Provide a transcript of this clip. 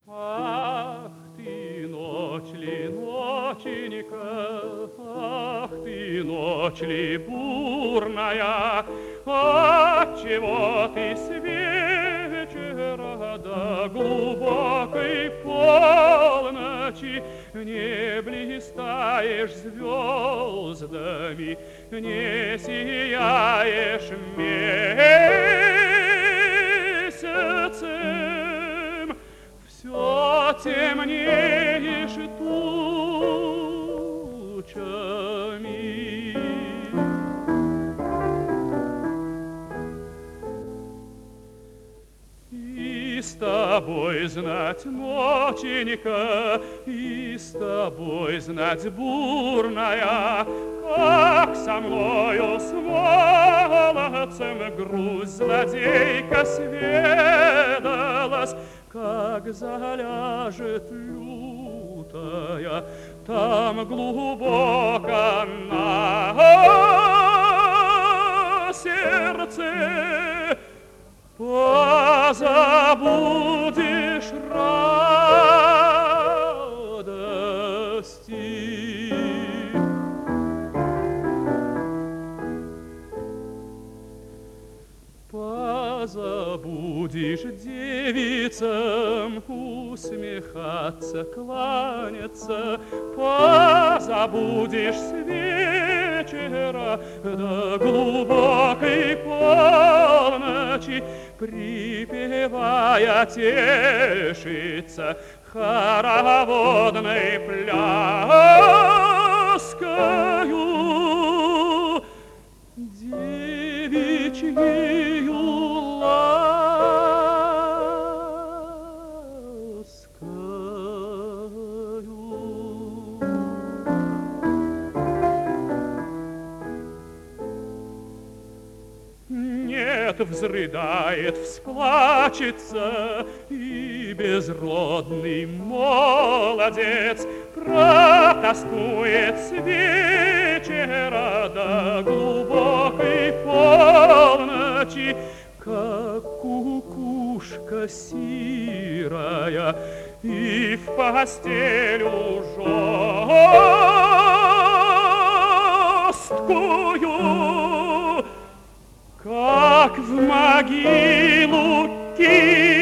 Ах ты, ночь ли, ноченька, ах ты, ночь ли бурная, отчего ты с вечера до глубокой полночи не блистаешь звездами, не сияешь месяцем? Все темнеешь тучами. И с тобой знать, ноченька, и с тобой знать бурная, как со мною с молодцем грусть злодейка сведалась, как заляжет лютая там глубоко на сердце, позабудешь радости. Позабудешь девицам усмехаться, кланяться, позабудешь с вечера до глубокой полночи, припевая тешиться хороводной пляскою, девичьею ласкою. Нет, взрыдает, всплачется, и безродный молодец протаскует с вечера до глубокой полночи, как кукушка сирая, и в постель жесткую, как в могилу кинь.